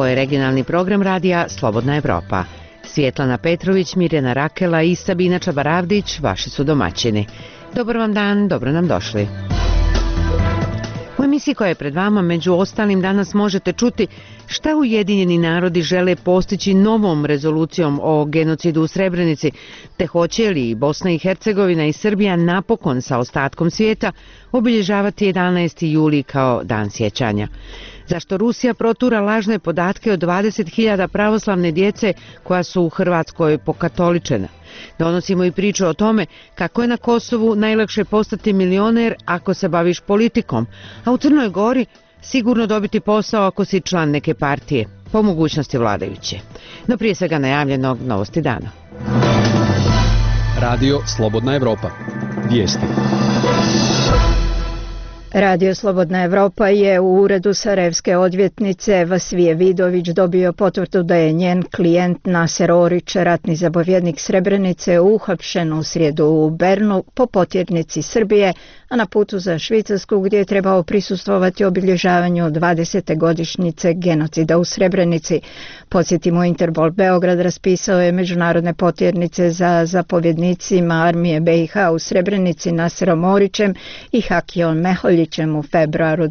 Ovo je regionalni program radija Slobodna Evropa. Svjetlana Petrović, Mirjana Rakela i Sabina Čabaravdić vaši su domaćini. Dobar vam dan, dobro nam došli. U emisiji koja je pred vama, među ostalim, danas možete čuti šta Ujedinjeni narodi žele postići novom rezolucijom o genocidu u Srebrenici, te hoće li Bosna i Hercegovina i Srbija napokon sa ostatkom svijeta obilježavati 11. juli kao dan sjećanja. Zašto Rusija protura lažne podatke o 20.000 pravoslavne djece koja su u Hrvatskoj pokatoličena. Donosimo i priču o tome kako je na Kosovu najlakše postati milioner ako se baviš politikom, a u Crnoj Gori sigurno dobiti posao ako si član neke partije, po mogućnosti vladajuće. No prije svega najavljenog novosti dana. Radio Slobodna Evropa. Vijesti. Radio Slobodna Evropa je u uredu sarajevske odvjetnice Vasvije Vidović dobio potvrdu da je njen klijent Naser Orić, ratni zapovjednik Srebrenice, uhapšen u srijedu u Bernu po potjernici Srbije, a na putu za Švicarsku gdje je trebao prisustvovati obilježavanju 20. godišnjice genocida u Srebrenici. Podsjetimo, Interpol Beograd raspisao je međunarodne potjernice za zapovjednicima armije BiH u Srebrenici Naserom Orićem i Hakijom Meholjićem u februaru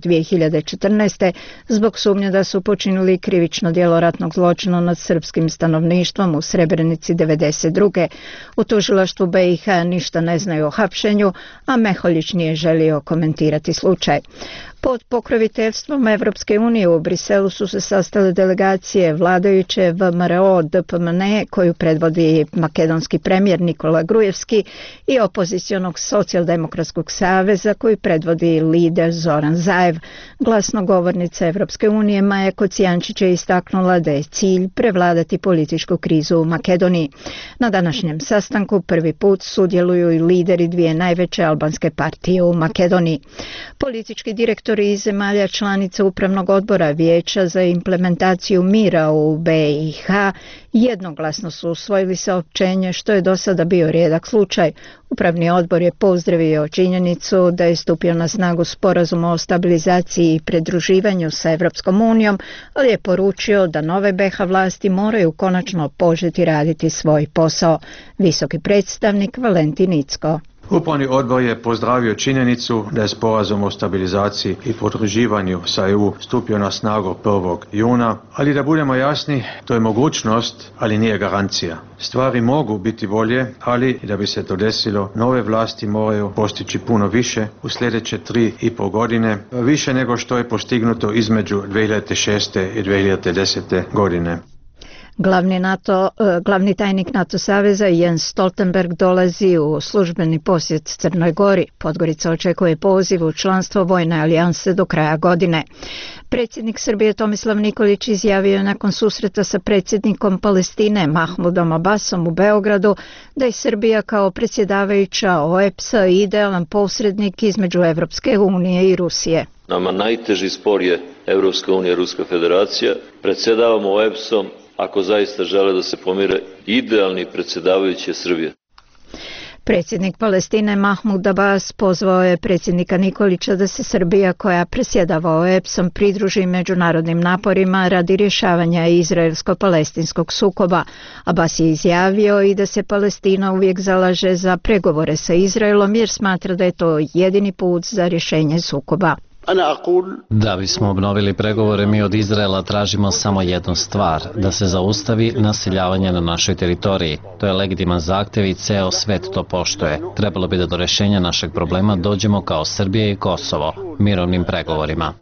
2014. zbog sumnje da su počinili krivično djelo ratnog zločina nad srpskim stanovništvom u Srebrenici 1992. U tužilaštvu BiH ništa ne znaju o hapšenju, a Meholjić nije želio komentirati slučaj. Pod pokroviteljstvom Evropske unije u Briselu su se sastale delegacije vladajuće VMRO DPMN koju predvodi makedonski premijer Nikola Grujevski i opozicionog socijaldemokratskog saveza koji predvodi lider Zoran Zaev. Glasnogovornica Evropske unije Maja Kocijančić je istaknula da je cilj prevladati političku krizu u Makedoniji. Na današnjem sastanku prvi put sudjeluju i lideri dvije najveće albanske partije u Makedoniji. Politički direktor iz zemalja članica Upravnog odbora Vijeća za implementaciju mira u BiH jednoglasno su usvojili saopćenje, što je do sada bio rijedak slučaj. Upravni odbor je pozdravio činjenicu da je stupio na snagu sporazum o stabilizaciji i pridruživanju sa Evropskom unijom, ali je poručio da nove BiH vlasti moraju konačno početi raditi svoj posao. Visoki predstavnik Valentin Incko. Upravni odbor je pozdravio činjenicu da je sporazum o stabilizaciji i pridruživanju sa EU stupio na snagu 1. juna, ali da budemo jasni, to je mogućnost, ali nije garancija. Stvari mogu biti bolje, ali da bi se to desilo, nove vlasti moraju postići puno više u sljedeće 3,5 godine, više nego što je postignuto između 2006. i 2010. godine. Glavni tajnik NATO saveza Jens Stoltenberg dolazi u službeni posjet Crnoj Gori. Podgorica očekuje poziv u članstvo vojne alijanse do kraja godine. Predsjednik Srbije Tomislav Nikolić izjavio je nakon susreta sa predsjednikom Palestine Mahmudom Abbasom u Beogradu da je Srbija kao predsjedavajuća OEBS-a idealan posrednik između Evropske unije i Rusije. Nama najteži spor je Evropska unija i Ruska federacija. Predsjedavamo OEBS-om ako zaista žele da se pomire. Idealni predsjedavajući je Srbija. Predsjednik Palestine Mahmud Abbas pozvao je predsjednika Nikolića da se Srbija, koja predsjedava OEBS-om, pridruži međunarodnim naporima radi rješavanja izraelsko-palestinskog sukoba. Abbas je izjavio i da se Palestina uvijek zalaže za pregovore sa Izraelom jer smatra da je to jedini put za rješenje sukoba. Da bismo obnovili pregovore, mi od Izraela tražimo samo jednu stvar, da se zaustavi naseljavanje na našoj teritoriji. To je legitiman zahtjev i ceo svet to poštuje. Trebalo bi da do rješenja našeg problema dođemo kao Srbija i Kosovo, mirovnim pregovorima.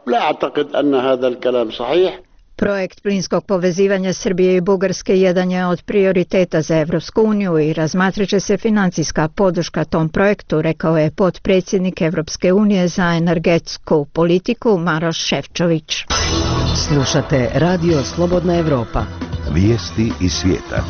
Projekt plinskog povezivanja Srbije i Bugarske jedan je od prioriteta za Evropsku uniju i razmatrat će se financijska podrška tom projektu, rekao je potpredsjednik Evropske unije za energetsku politiku Maroš Šefčović. Slušate Radio Slobodna Evropa. Vijesti iz svijeta.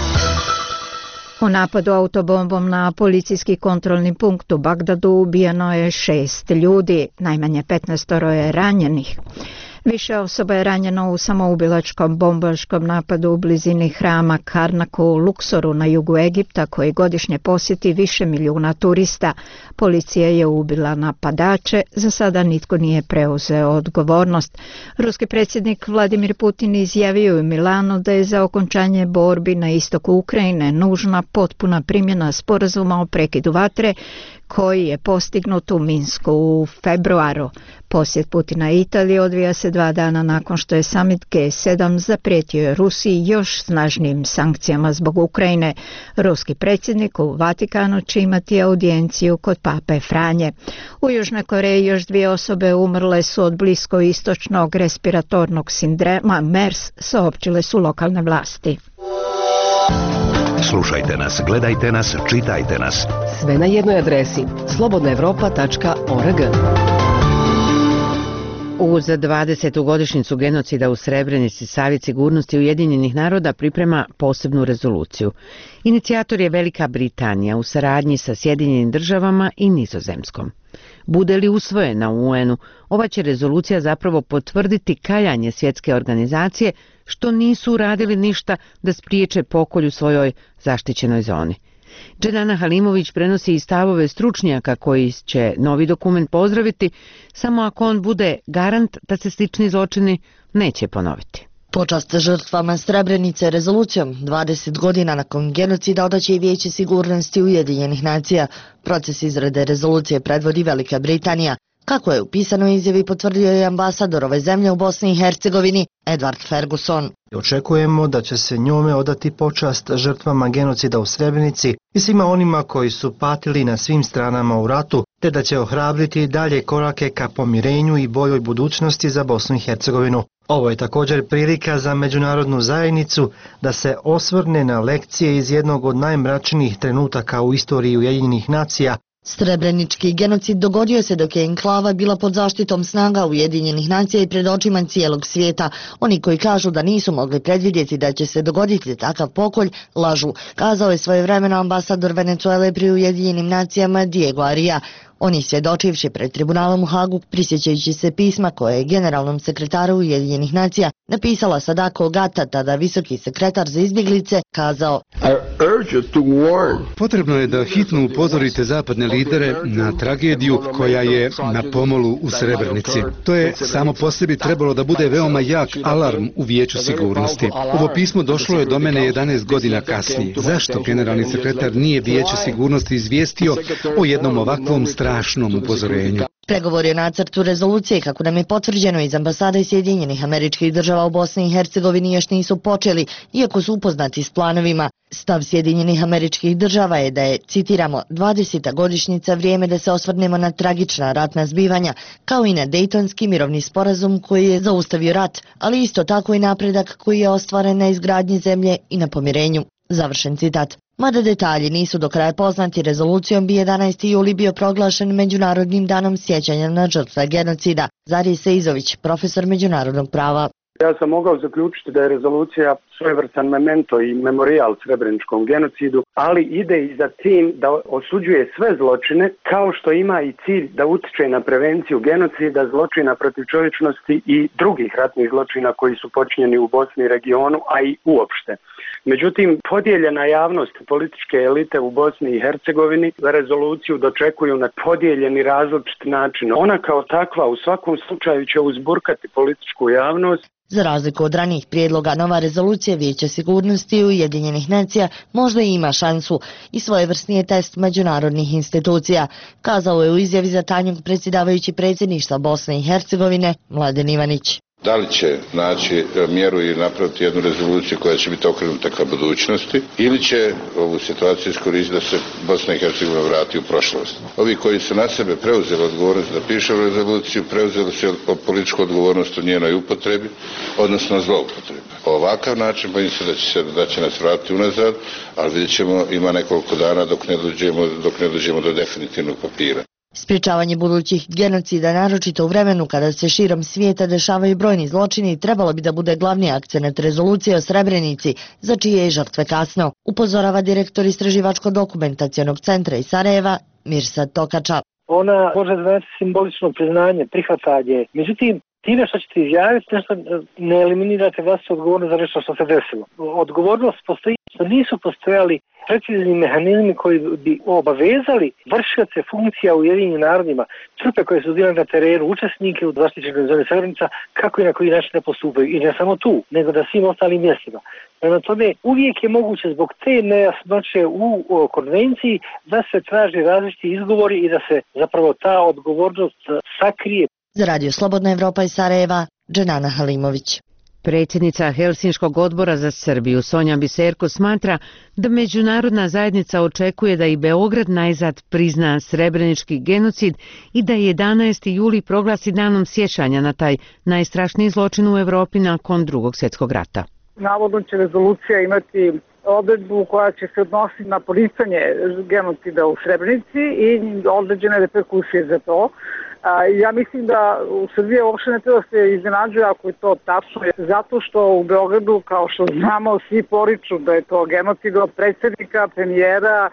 U napadu autobombom na policijski kontrolni punkt u Bagdadu ubijeno je 6 ljudi, najmanje 15 je ranjenih. Više osoba je ranjeno u samoubilačkom bombaškom napadu u blizini hrama Karnaku u Luksoru na jugu Egipta, koji godišnje posjeti više milijuna turista. Policija je ubila napadače, za sada nitko nije preuzeo odgovornost. Ruski predsjednik Vladimir Putin izjavio u Milanu da je za okončanje borbi na istoku Ukrajine nužna potpuna primjena sporazuma o prekidu vatre koji je postignut u Minsku u februaru. Posjet Putina Italiji odvija se 2 dana nakon što je summit G7 zaprijetio Rusiji još snažnijim sankcijama zbog Ukrajine. Ruski predsjednik u Vatikanu će imati audijenciju kod pape Franje. U Južnoj Koreji još 2 osobe umrle su od bliskoistočnog respiratornog sindroma MERS, saopćile su lokalne vlasti. Slušajte nas, gledajte nas, čitajte nas. Sve na jednoj adresi slobodnaevropa.org. Uz 20. godišnjicu genocida u Srebrenici Savjet sigurnosti Ujedinjenih naroda priprema posebnu rezoluciju. Inicijator je Velika Britanija u saradnji sa Sjedinjenim državama i Nizozemskom. Bude li usvojena u UN-u, ova će rezolucija zapravo potvrditi kajanje svjetske organizacije što nisu uradili ništa da spriječe pokolj u svojoj zaštićenoj zoni. Dženana Halimović prenosi i stavove stručnjaka koji će novi dokument pozdraviti samo ako on bude garant da se slični zločini neće ponoviti. Počast žrtvama Srebrenice rezolucijom 20 godina nakon genocida odaće i Vijeće sigurnosti Ujedinjenih nacija. Proces izrade rezolucije predvodi Velika Britanija. Kako je u pisanoj izjavi potvrdio je ambasador ove zemlje u Bosni i Hercegovini Edward Ferguson. Očekujemo da će se njome odati počast žrtvama genocida u Srebrenici i svima onima koji su patili na svim stranama u ratu, te da će ohrabriti dalje korake ka pomirenju i boljoj budućnosti za Bosnu i Hercegovinu. Ovo je također prilika za međunarodnu zajednicu da se osvrne na lekcije iz jednog od najmračnijih trenutaka u istoriji Ujedinjenih nacija. Srebrenički genocid dogodio se dok je enklava bila pod zaštitom snaga Ujedinjenih nacija i pred očima cijelog svijeta. Oni koji kažu da nisu mogli predvidjeti da će se dogoditi takav pokolj, lažu, kazao je svojevremeno ambasador Venezuele pri Ujedinjenim nacijama Diego Aria. Oni svjedočivši pred tribunalom u Hagu, prisjećajući se pisma koje je generalnom sekretaru Ujedinjenih nacija napisala Sadako Ogata, tada visoki sekretar za izbjeglice, kazao: Potrebno je da hitno upozorite zapadne lidere na tragediju koja je na pomolu u Srebrenici. To je samo po sebi trebalo da bude veoma jak alarm u Vijeću sigurnosti. Ovo pismo došlo je do mene 11 godina kasnije. Zašto generalni sekretar nije Vijeće sigurnosti izvijestio o jednom ovakvom strašnom upozorenju? Pregovori o nacrtu rezolucije, kako nam je potvrđeno iz ambasade Sjedinjenih Američkih Država u Bosni i Hercegovini, još nisu počeli, iako su upoznati s planovima. Stav Sjedinjenih Američkih Država je da je, citiramo, 20. godišnjica vrijeme da se osvrnemo na tragična ratna zbivanja, kao i na Dejtonski mirovni sporazum koji je zaustavio rat, ali isto tako i napredak koji je ostvaren na izgradnji zemlje i na pomirenju. Završen citat. Mada detalji nisu do kraja poznati, rezolucijom bi 11. juli bio proglašen Međunarodnim danom sjećanja na žrtve genocida. Zarij Seizović, profesor međunarodnog prava. Ja sam mogao zaključiti da je rezolucija svojevrstan memento i memorijal srebreničkom genocidu, ali ide i za tim da osuđuje sve zločine, kao što ima i cilj da utiče na prevenciju genocida, zločina protiv čovječnosti i drugih ratnih zločina koji su počinjeni u Bosni i regionu, a i uopšte. Međutim, podijeljena javnost i političke elite u Bosni i Hercegovini rezoluciju dočekuju na podijeljeni različit način. Ona kao takva u svakom slučaju će uzburkati političku javnost. Za razliku od ranijih prijedloga, nova rezolucija Vijeća sigurnosti Ujedinjenih nacija možda i ima šansu i svojevrsni je test međunarodnih institucija, kazao je u izjavi za tajnog predsjedavajući predsjedništva Bosne i Hercegovine Mladen Ivanić. Da li će naći mjeru i napraviti jednu rezoluciju koja će biti okrenuta ka budućnosti ili će ovu situaciju iskoristiti da se Bosna i Hercegovina vrati u prošlost. Ovi koji su na sebe preuzeli odgovornost da pišu rezoluciju, preuzeli su političku odgovornost u njenoj upotrebi, odnosno zloupotrebi. Ovakav način bojim se da će nas vratiti unazad, ali vidjet ćemo, ima nekoliko dana dok ne dođemo do definitivnog papira. Sprječavanje budućih genocida, naročito u vremenu kada se širom svijeta dešavaju brojni zločini, trebalo bi da bude glavni akcenat rezolucije o Srebrenici, za čije je žrtve kasno, upozorava direktor Istraživačko-dokumentacionog centra iz Sarajeva Mirsad Tokača. Ona može znači simbolično priznanje, prihvatanje. Međutim, Time što ćete izjaviti nešto ne eliminirate vlastitu odgovornost za nešto što se desilo. Odgovornost postoji, što nisu postojali precizni mehanizmi koji bi obavezali vršioce funkcija u Ujedinjenim narodima, trupe koje su bile na terenu, učesnike u zaštićenoj zoni Srebrenica, kako i na koji način da postupaju. I ne samo tu, nego na svim ostalim mjestima. Prema tome, uvijek je moguće zbog te nejasnoće u konvenciji da se traži različiti izgovori i da se zapravo ta odgovornost sakrije. Za Radio Slobodna Evropa iz Sarajeva, Dženana Halimović. Predsjednica Helsinškog odbora za Srbiju Sonja Biserko smatra da međunarodna zajednica očekuje da i Beograd najzad prizna srebrenički genocid i da 11. juli proglasi danom sjećanja na taj najstrašniji zločin u Evropi nakon Drugog svjetskog rata. Navodno će rezolucija imati odredbu koja će se odnositi na poricanje genocida u Srebrenici i određene reperkusije za to. Ja mislim da u Srbiji uopšte ne treba se iznenađuje ako je to tačno, zato što u Beogradu, kao što znamo, svi poriču da je to genocid od predsjednika, premijera,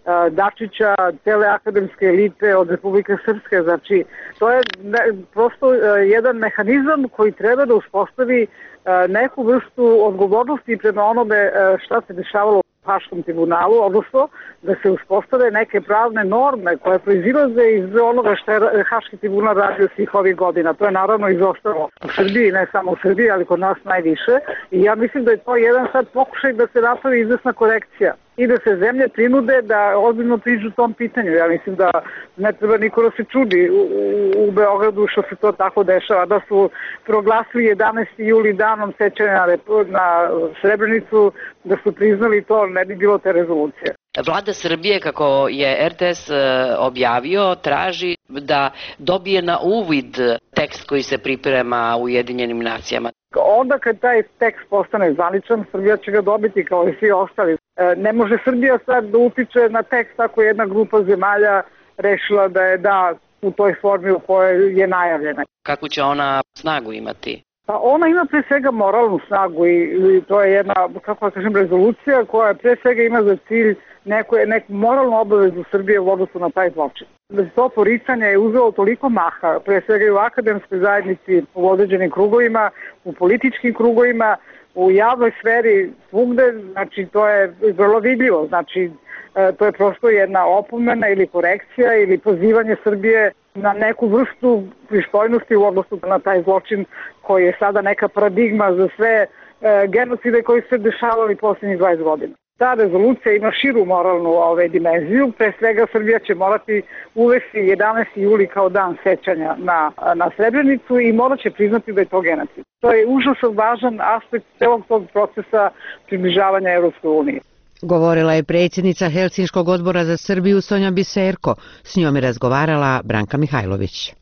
Dačića, cele akademske elite od Republike Srpske. Znači, to je prosto jedan mehanizam koji treba da uspostavi neku vrstu odgovornosti prema onome šta se dešavalo u Haškom tribunalu, odnosno da se uspostave neke pravne norme koje proizilaze iz onoga što je Haški tribunal radio svih ovih godina. To je naravno izostalo u Srbiji, ne samo u Srbiji, ali kod nas najviše. I ja mislim da je to jedan sad pokušaj da se napravi izvesna korekcija i da se zemlje prinude da ozbiljno priđu tom pitanju. Ja mislim da ne treba niko da se čudi u Beogradu što se to tako dešava, da su proglasili 11. juli danom sećanja na Srebrenicu, da su priznali to, ne bi bilo te rezolucije. Vlada Srbije, kako je RTS objavio, traži da dobije na uvid tekst koji se priprema u Ujedinjenim nacijama. Onda kad taj tekst postane zvaničan, Srbija će ga dobiti kao i svi ostali. Ne može Srbija sad da utiče na tekst ako je jedna grupa zemalja rešila da je da u toj formi u kojoj je najavljena. Kako će ona snagu imati? Pa ona ima pre svega moralnu snagu i to je jedna, kako da kažem, rezolucija koja pre svega ima za cilj neku moralnu obavezu Srbije u odnosu na taj zločin. To poricanje je uzelo toliko maha, pre svega i u akademskoj zajednici, u određenim krugovima, u političkim krugovima, u javnoj sferi, svugde, znači to je vrlo vidljivo, znači to je prosto jedna opomena ili korekcija ili pozivanje Srbije na neku vrstu pristojnosti u odnosu na taj zločin koji je sada neka paradigma za sve genocide koji su se dešavali posljednjih 20 godina. Ta rezolucija ima širu moralnu dimenziju, pre svega Srbija će morati uvesti 11. juli kao dan sećanja na Srebrenicu i morat će priznati da je to genocid. To je užasno važan aspekt celog tog procesa približavanja Evropskoj uniji. Govorila je predsjednica Helsinškog odbora za Srbiju Sonja Biserko. S njom je razgovarala Branka Mihajlović.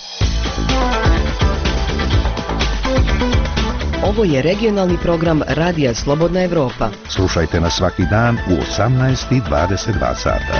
Ovo je regionalni program Radija Slobodna Evropa. Slušajte nas svaki dan u 18:22 sata.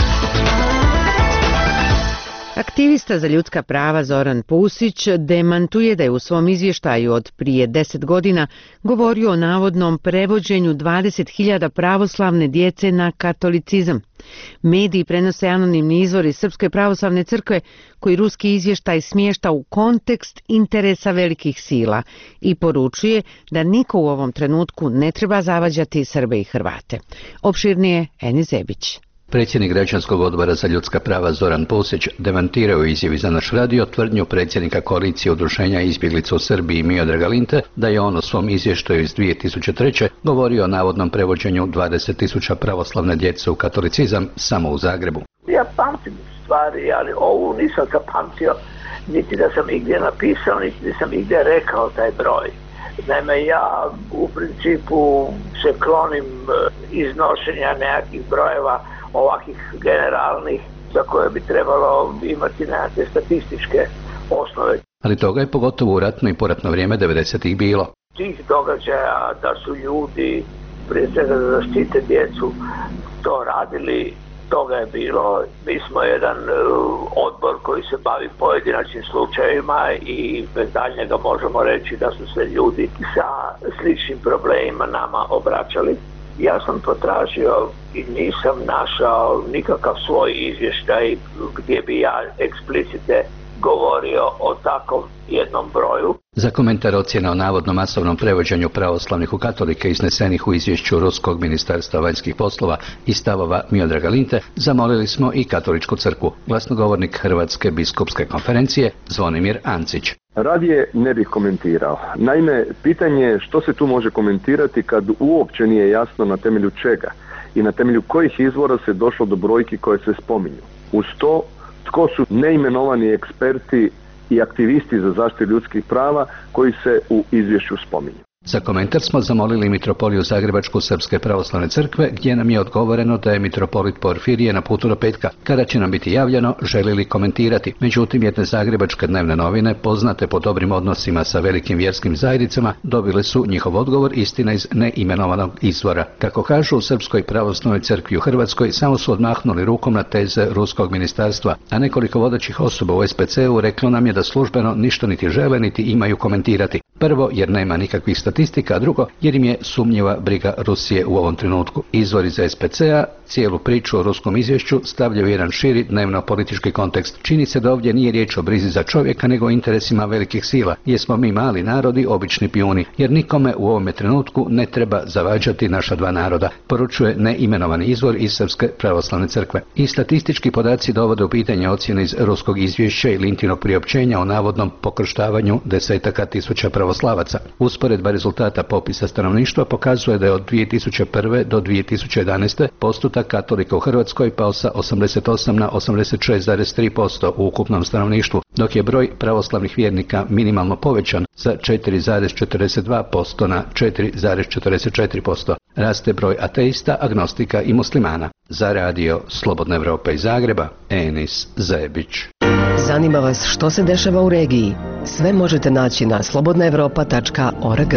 Aktivista za ljudska prava Zoran Pusić demantuje da je u svom izvještaju od prije 10 godina govorio o navodnom prevođenju 20.000 pravoslavne djece na katolicizam. Mediji prenose anonimni izvori Srpske pravoslavne crkve koji ruski izvještaj smješta u kontekst interesa velikih sila i poručuje da niko u ovom trenutku ne treba zavađati Srbe i Hrvate. Opširnije Eni Zebić. Predsjednik Građanskog odbora za ljudska prava Zoran Pusić demantirao u izjavi za naš radio tvrdnju predsjednika koalicije udruženja izbjeglica u Srbiji Miodraga Linte da je on u svom izvještaju iz 2003. govorio o navodnom prevođenju 20.000 pravoslavne djece u katolicizam samo u Zagrebu. Ja pamtim stvari, ali ovu nisam zapamtio, niti da sam igdje napisao, niti da sam igdje rekao taj broj. Naime, ja u principu se klonim iznošenja nekakvih brojeva ovakvih generalnih za koje bi trebalo imati nekakve statističke osnove. Ali toga je pogotovo u ratno i poratno vrijeme 90-ih bilo. Tih događaja da su ljudi prije svega da zaštite djecu to radili, toga je bilo. Mi smo jedan odbor koji se bavi pojedinačnim slučajevima i bez daljnjega možemo reći da su se ljudi sa sličnim problemima nama obraćali. Ja sam potražio i nisam našao nikakav svoj izvještaj gdje bi ja eksplicite govorio o takvom jednom broju. Za komentar ocjena o navodno masovnom prevođenju pravoslavnih u katolike iznesenih u izvješću Ruskog ministarstva vanjskih poslova i stavova Miodraga Linte zamolili smo i Katoličku crkvu. Glasnogovornik Hrvatske biskupske konferencije Zvonimir Ancić. Radije ne bih komentirao. Naime, pitanje je što se tu može komentirati kad uopće nije jasno na temelju čega i na temelju kojih izvora se došlo do brojki koje se spominju. Uz to, tko su neimenovani eksperti i aktivisti za zaštitu ljudskih prava koji se u izvješću spominju. Za komentar smo zamolili mitropoliju Zagrebačku Srpske pravoslavne crkve, gdje nam je odgovoreno da je mitropolit Porfirije na putu do petka. Kada će nam biti javljeno, želi li komentirati. Međutim, jedne zagrebačke dnevne novine, poznate po dobrim odnosima sa velikim vjerskim zajednicama, dobile su njihov odgovor, istina iz neimenovanog izvora. Kako kažu u Srpskoj pravoslavnoj crkvi u Hrvatskoj, samo su odmahnuli rukom na teze Ruskog ministarstva, a nekoliko vodećih osoba u SPC-u reklo nam je da službeno ništa niti žele niti imaju komentirati. Prvo, jer nema nikakvih statistika, a drugo, jer im je sumnjiva briga Rusije u ovom trenutku. Izvori za SPC-a cijelu priču o ruskom izvješću stavljaju jedan širi dnevno-politički kontekst. Čini se da ovdje nije riječ o brizi za čovjeka, nego o interesima velikih sila, jer smo mi mali narodi, obični pijuni, jer nikome u ovome trenutku ne treba zavađati naša dva naroda, poručuje neimenovani izvor iz Srpske pravoslavne crkve. I statistički podaci dovode u pitanje ocjene iz ruskog izvješća i Lintinog priopćenja o navodnom pokrštavanju desetaka tisuća pravoslavaca. Usporedba rezultata popisa stanovništva pokazuje da je od 2001. do 2011. postotak katolika u Hrvatskoj pao sa 88 na 86,3% u ukupnom stanovništvu, dok je broj pravoslavnih vjernika minimalno povećan sa 4,42% na 4,44%. Raste broj ateista, agnostika i muslimana. Za radio Slobodna Evropa iz Zagreba, Enis Zebić. Zanima vas što se dešava u regiji? Sve možete naći na slobodnaevropa.org.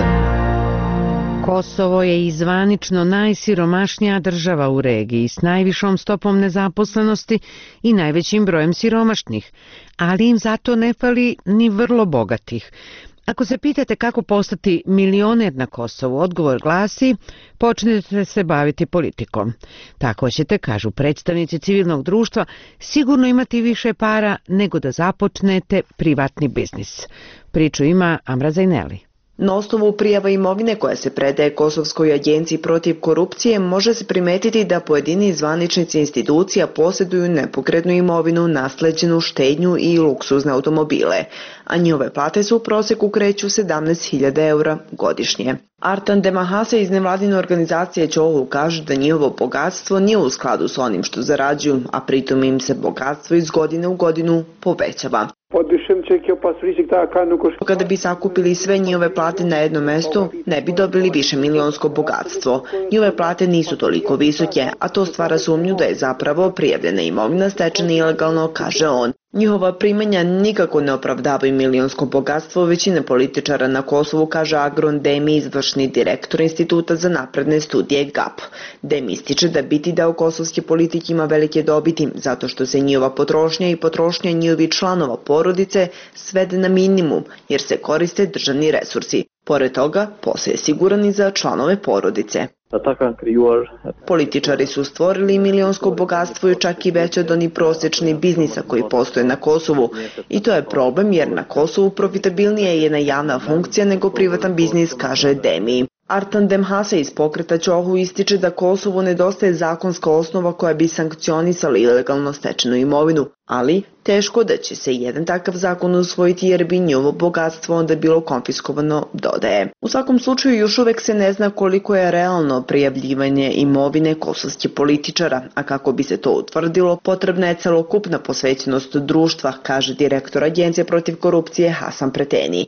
Kosovo je i zvanično najsiromašnija država u regiji s najvišom stopom nezaposlenosti i najvećim brojem siromašnih, ali im zato ne fali ni vrlo bogatih. Ako se pitate kako postati milioner na Kosovu, odgovor glasi: počnete se baviti politikom. Tako ćete, kažu predstavnici civilnog društva, sigurno imati više para nego da započnete privatni biznis. Priču ima Amra Zajneli. Na osnovu prijava imovine koja se predaje Kosovskoj agenciji protiv korupcije može se primetiti da pojedini zvaničnici institucija posjeduju nepokretnu imovinu, nasleđenu štednju i luksuzne automobile, a njihove plate su u prosjeku kreću 17.000 eura godišnje. Artan Demahase iz nevladine organizacije Çoğu kaže da njihovo bogatstvo nije u skladu s onim što zarađuju, a pritom im se bogatstvo iz godine u godinu povećava. Kada bi sakupili sve njihove plate na jedno mesto, ne bi dobili više milionsko bogatstvo. Njihove plate nisu toliko visoke, a to stvara sumnju da je zapravo prijavljena imovina stečena ilegalno, kaže on. Njihova primanja nikako ne opravdavaju milionsko bogatstvo većine političara na Kosovu, kaže Agron Demi, izvršni direktor Instituta za napredne studije GAP. Demi ističe da biti deo kosovske politike ima velike dobiti, zato što se njihova potrošnja i potrošnja njihovih članova porodice svede na minimum, jer se koriste državni resursi. Pored toga, posao je siguran i za članove porodice. Političari su stvorili milionsko bogatstvo i čak i veće od onih prosječnih biznisa koji postoje na Kosovu. I to je problem jer na Kosovu profitabilnija je jedna javna funkcija nego privatan biznis, kaže Demi. Artan Demhase iz pokreta Çoğu ističe da Kosovu nedostaje zakonska osnova koja bi sankcionisala ilegalno stečenu imovinu, ali teško da će se jedan takav zakon usvojiti jer bi njihovo bogatstvo onda bilo konfiskovano, dodaje. U svakom slučaju još uvek se ne zna koliko je realno prijavljivanje imovine kosovskih političara, a kako bi se to utvrdilo, potrebna je celokupna posvećenost društva, kaže direktor Agencije protiv korupcije Hasan Preteni.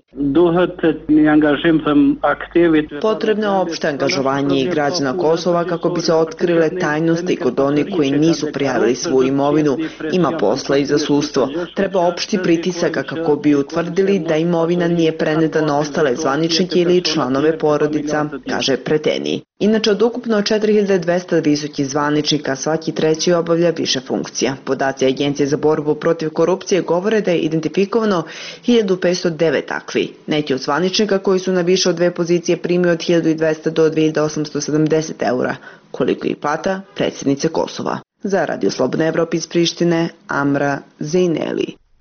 Potrebno je opšte angažovanje i građana Kosova kako bi se otkrile tajnosti kod onih koji nisu prijavili svoju imovinu. Ima posla i za sudstvo. Treba opšti pritisaka kako bi utvrdili da imovina nije preneta na ostale zvaničnike ili članove porodica, kaže Preteni. Inače, od ukupno 4200 visokih zvaničnika svaki treći obavlja više funkcija. Podaci Agencije za borbu protiv korupcije govore da je identifikovano 1509 takvi. Neki od zvaničnika koji su na više od dve pozicije primio od 1200 do 2870 eura, koliko i plata predsjednice Kosova. Za Radio Slobodna Evropa iz Prištine, Amra Zejneli.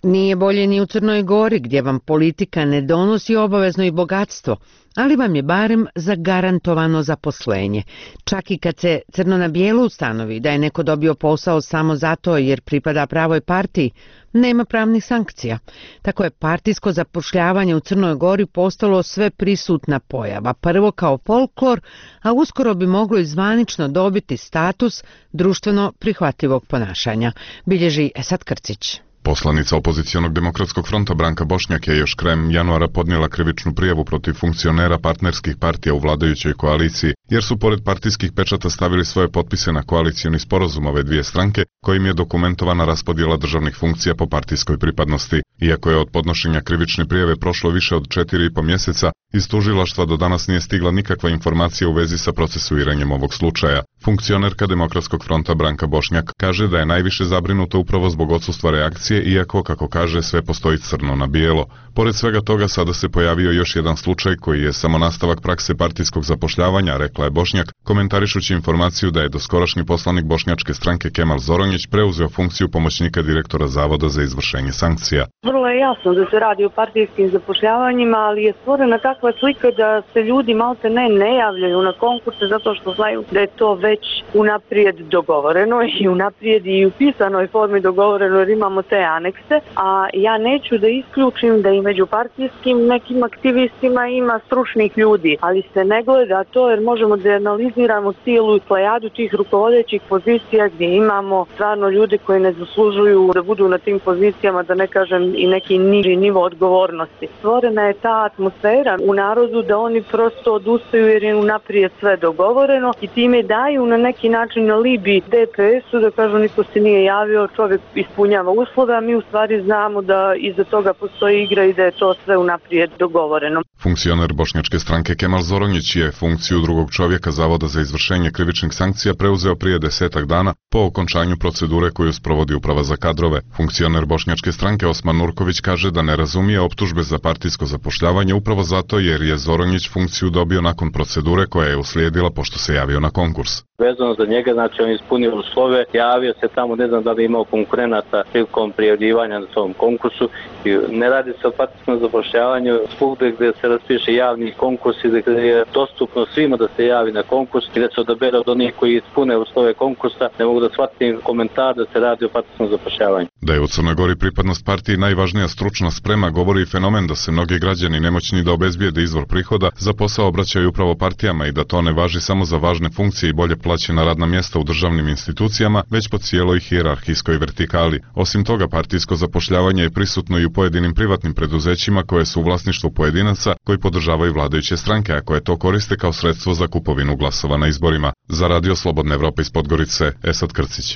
Nije bolje ni u Crnoj Gori, gdje vam politika ne donosi obavezno i bogatstvo, ali vam je barem zagarantovano zaposlenje. Čak i kad se crno na bijelo ustanovi da je neko dobio posao samo zato jer pripada pravoj partiji, nema pravnih sankcija. Tako je partijsko zapošljavanje u Crnoj Gori postalo sve prisutna pojava. Prvo kao folklor, a uskoro bi moglo i zvanično dobiti status društveno prihvatljivog ponašanja, bilježi Esad Krcić. Poslanica opozicionog demokratskog fronta Branka Bošnjak je još krajem januara podnijela krivičnu prijavu protiv funkcionera partnerskih partija u vladajućoj koaliciji, jer su pored partijskih pečata stavili svoje potpise na koalicioni sporazum ove dvije stranke, kojim je dokumentovana raspodjela državnih funkcija po partijskoj pripadnosti. Iako je od podnošenja krivične prijave prošlo više od 4,5 mjeseca, iz tužilaštva do danas nije stigla nikakva informacija u vezi sa procesuiranjem ovog slučaja. Funkcionerka Demokratskog fronta Branka Bošnjak kaže da je najviše zabrinuta upravo zbog odsustva reakcije, iako, kako kaže, sve postoji crno na bijelo. Pored svega toga, sada se pojavio još jedan slučaj koji je samo nastavak prakse partijskog zapošljavanja, rekla je Bošnjak, komentarišući informaciju da je doskorašnji poslanik bošnjačke stranke Kemal Zoronjić preuzeo funkciju pomoćnika direktora Zavoda za izvršenje sankcija. Vrlo je jasno da se radi o partijskim zapošljavanjima, ali je stvorena takva slika da se ljudi malte ne javljaju na konkurse zato što znaju da je to već unaprijed dogovoreno i unaprijed i u pisanoj formi dogovoreno, jer imamo te anekse, a ja neću da isključim da i među partijskim nekim aktivistima ima stručnih ljudi, ali se ne gleda to jer možemo da analiziramo cijelu plejadu tih rukovodećih pozicija gdje imamo stvarno ljude koji ne zaslužuju da budu na tim pozicijama, da ne kažem i neki niži nivo odgovornosti. Stvorena je ta atmosfera u narodu da oni prosto odustaju jer je unaprijed sve dogovoreno i time daju na neki način alibi DPS-u da kažu niko se nije javio, čovjek ispunjava uslove, a mi u stvari znamo da iza toga postoji igra i da je to sve unaprijed dogovoreno. Funkcioner bošnjačke stranke Kemal Zoronjić je funkciju drugog čovjeka Zavoda za izvršenje krivičnih sankcija preuzeo prije 10 dana po okončanju procedure koju sprovodi Uprava za kadrove. Funkcioner bošnjačke stranke Osman Nurković kaže da ne razumije optužbe za partijsko zapošljavanje upravo zato jer je Zoronjić funkciju dobio nakon procedure koja je uslijedila pošto se javio na konkurs. Vezano za njega, znači on ispunio uslove, javio se tamo, ne znam da li imao konkurenata prilikom prijavljivanja na tom konkursu. I ne radi se o partijskom zapošljavanju svugdje gdje se raspiše javni konkurs i gdje je dostupno svima da se javi na konkurs i da se odabere od onih koji ispune uslove konkursa. Ne mogu da shvatim komentar da se radi o partijskom zapošljavanju. Da je u Crnoj Gori pripadnost partiji najvažnija stručna sprema, govori i fenomen da se mnogi građani nemoćni da obezbijede izvor prihoda za posao obraćaju upravo partijama i da to ne važi samo za važne funkcije i bolje plaćena radna mjesta u državnim institucijama, već po cijeloj hijerarhijskoj vertikali. Osim toga, partijsko zapošljavanje je prisutno i u pojedinim privatnim preduzećima koje su u vlasništvu pojedinaca koji podržavaju vladajuće stranke, a koje to koriste kao sredstvo za kupovinu glasova na izborima. Za Radio Slobodne Evrope iz Podgorice, Esad Krcić.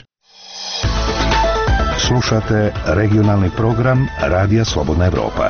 Slušate regionalni program Radija Slobodna Evropa.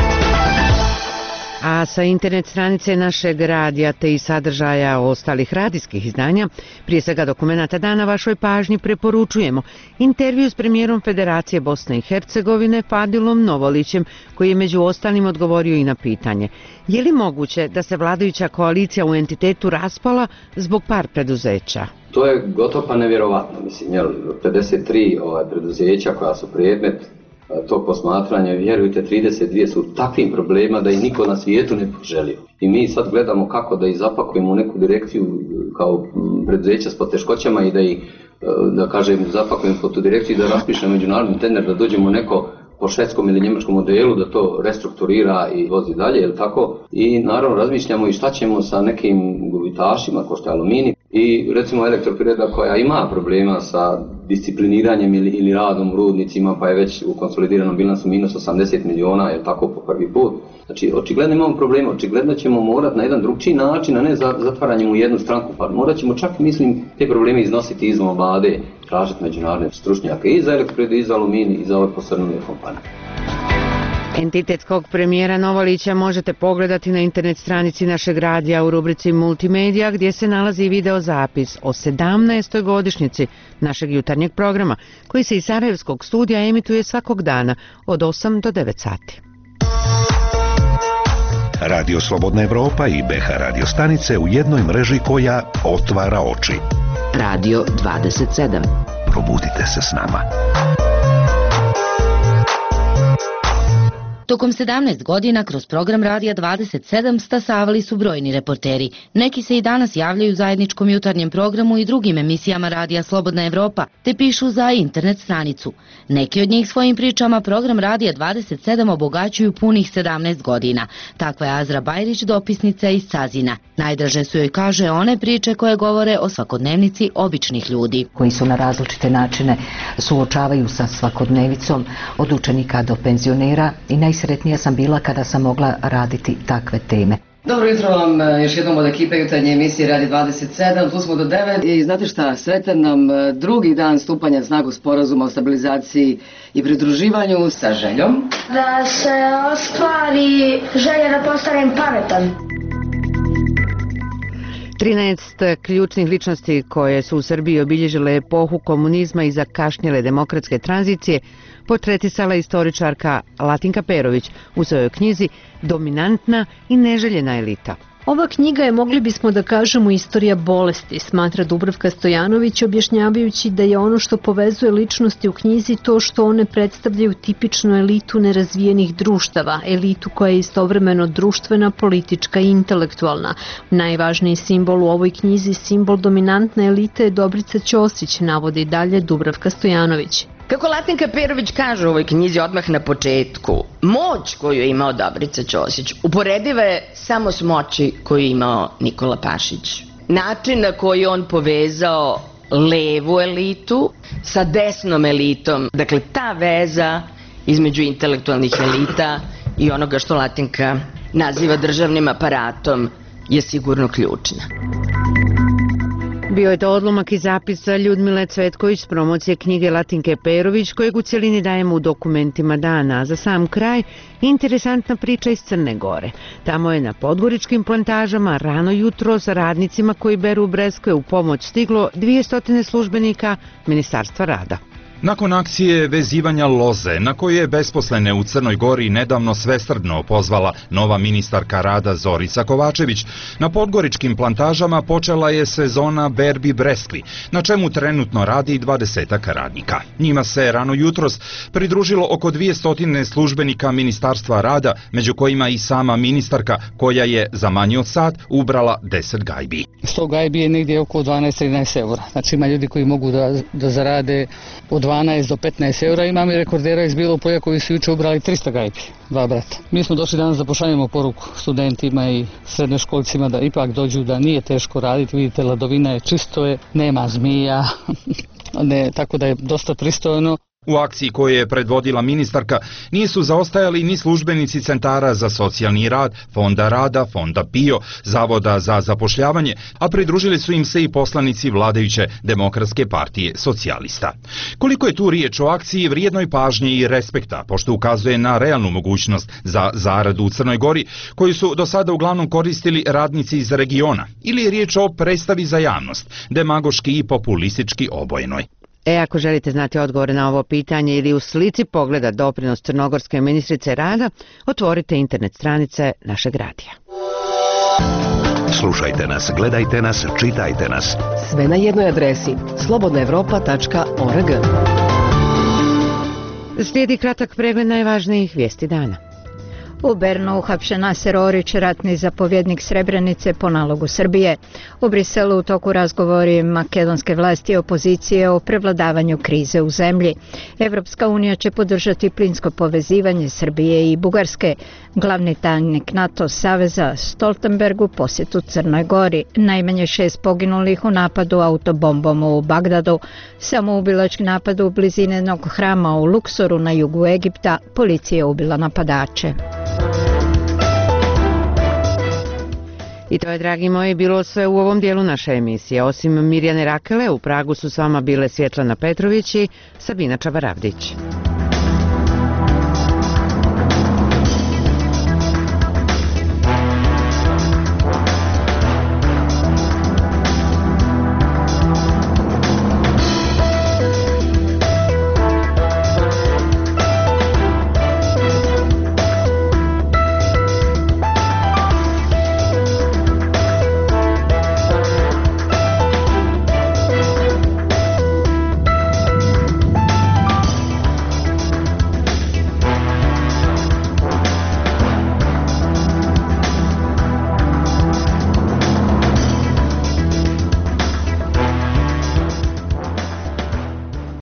A sa internet stranice našeg radija te i sadržaja ostalih radijskih izdanja, prije svega dokumenata dana, vašoj pažnji preporučujemo intervju s premijerom Federacije Bosne i Hercegovine Fadilom Novolićem, koji je među ostalim odgovorio i na pitanje: je li moguće da se vladajuća koalicija u entitetu raspala zbog par preduzeća? To je gotovo pa nevjerovatno, mislim, 53 preduzeća koja su predmet tog posmatranja, vjerujte, 32 su takvim problema da ih niko na svijetu ne poželio. I mi sad gledamo kako da ih zapakujemo u neku direkciju kao preduzeća s poteškoćama i da ih, da kažem, zapakujemo po tu direkciju i da raspišemo međunarodni tender, da dođemo neko po švedskom ili njemačkom modelu, da to restrukturira i vozi dalje, jel tako? I naravno razmišljamo i šta ćemo sa nekim gubitašima, ko što je Aluminij, i recimo Elektroprivreda koja ima problema sa discipliniranjem ili radom u rudnicima, pa je već u konsolidiranom bilansu minus 80 miliona, jel tako, po prvi put. Znači, očigledno imamo problema, očigledno ćemo morati na jedan drugčiji način, a ne zatvaranjem u jednu stranku, pa morat ćemo čak, mislim, te probleme iznositi izvan vlade, tražiti međunarodne stručnjake i za Elektroprivredu, i za Aluminij, i za ove posrnule kompanije. Entitetskog premijera Novolića možete pogledati na internet stranici našeg radija u rubrici Multimedija, gdje se nalazi i video zapis o 17. godišnjici našeg jutarnjeg programa, koji se iz Sarajevskog studija emituje svakog dana od 8 do 9 sati. Radio Slobodna Evropa i BH radio stanice u jednoj mreži koja otvara oči. Radio 27. Probudite se s nama. Tokom 17 godina kroz program Radija 27 stasavali su brojni reporteri. Neki se i danas javljaju u zajedničkom jutarnjem programu i drugim emisijama Radija Slobodna Evropa, te pišu za internet stranicu. Neki od njih svojim pričama program Radija 27 obogaćuju punih 17 godina. Takva je Azra Bajrić, dopisnica iz Cazina. Najdraže su joj, kaže, one priče koje govore o svakodnevnici običnih ljudi. Koji su na različite načine suočavaju sa svakodnevicom od učenika do penzionera i najsretnija sam bila kada sam mogla raditi takve teme. Dobro jutro vam još jednom od ekipe jutarnje emisije Radi 27, tu smo do 9 i znate šta, sretan nam drugi dan stupanja na snagu sporazuma o stabilizaciji i pridruživanju sa željom da se ostvari želja da postanem pametan. 13 ključnih ličnosti koje su u Srbiji obilježile epohu komunizma i zakašnjele demokratske tranzicije portretisala istoričarka Latinka Perović u svojoj knjizi Dominantna i neželjena elita. Ova knjiga je, mogli bismo da kažemo, istorija bolesti, smatra Dubravka Stojanović, objašnjavajući da je ono što povezuje ličnosti u knjizi to što one predstavljaju tipičnu elitu nerazvijenih društava, elitu koja je istovremeno društvena, politička i intelektualna. Najvažniji simbol u ovoj knjizi, simbol dominantne elite, je Dobrica Ćosić, navodi dalje Dubravka Stojanović. Kako Latinka Perović kaže u ovoj knjizi odmah na početku, moć koju je imao Dobrica Ćosić uporediva je samo s moći koju je imao Nikola Pašić. Način na koji on povezao levu elitu sa desnom elitom, dakle ta veza između intelektualnih elita i onoga što Latinka naziva državnim aparatom je sigurno ključna. Bio je to odlomak i zapisa Ljudmile Cvetković s promocije knjige Latinke Perović, kojeg u cjelini dajemo u dokumentima dana. A za sam kraj, interesantna priča iz Crne Gore. Tamo je na podgoričkim plantažama rano jutro sa radnicima koji beru breskve u pomoć stiglo 200 službenika Ministarstva rada. Nakon akcije vezivanja loze, na koju je besposlene u Crnoj Gori nedavno svesrdno pozvala nova ministarka rada Zorica Kovačević, na podgoričkim plantažama počela je sezona berbi breskvi, na čemu trenutno radi 20 radnika. Njima se rano jutros pridružilo oko 200 službenika Ministarstva rada, među kojima i sama ministarka, koja je za manje od sat ubrala 10 gajbi. 100 gajbi je negdje oko 12-13 eura. Znači ima ljudi koji mogu da zarade od 12 do 15 eura. Imam i rekordera iz Bilog Polja koji su juče ubrali 300 gajbi, 2 brata. Mi smo došli danas da pošaljemo poruku studentima i srednjoškolcima da ipak dođu, da nije teško raditi. Vidite, ladovina je, čisto je, nema zmija, tako da je dosta pristojno. U akciji koju je predvodila ministarka nisu zaostajali ni službenici centara za socijalni rad, Fonda rada, Fonda PIO, Zavoda za zapošljavanje, a pridružili su im se i poslanici vladajuće Demokratske partije socijalista. Koliko je tu riječ o akciji vrijednoj pažnje i respekta, pošto ukazuje na realnu mogućnost za zaradu u Crnoj Gori, koju su do sada uglavnom koristili radnici iz regiona, ili je riječ o predstavi za javnost, demagoški i populistički obojenoj. Ako želite znati odgovore na ovo pitanje ili u slici pogleda doprinos crnogorske ministrice rada, otvorite internet stranice našeg radija. Slušajte nas, gledajte nas, čitajte nas. Sve na jednoj adresi slobodnaevropa.org. Slijedi kratak pregled najvažnijih vijesti dana. U Bernu uhapšen Naser Orić, ratni zapovjednik Srebrenice po nalogu Srbije. U Briselu u toku razgovori makedonske vlasti i opozicije o prevladavanju krize u zemlji. Evropska unija će podržati plinsko povezivanje Srbije i Bugarske. Glavni tajnik NATO saveza Stoltenberg u posjetu Crnoj Gori. Najmanje 6 poginulih u napadu autobombom u Bagdadu. Samoubilački napad u blizini jednog hrama u Luksoru na jugu Egipta. Policija je ubila napadače. I to je, dragi moji, bilo sve u ovom dijelu naše emisije. Osim Mirjane Rakele, u Pragu su s vama bile Svjetlana Petrović i Sabina Čabaravdić.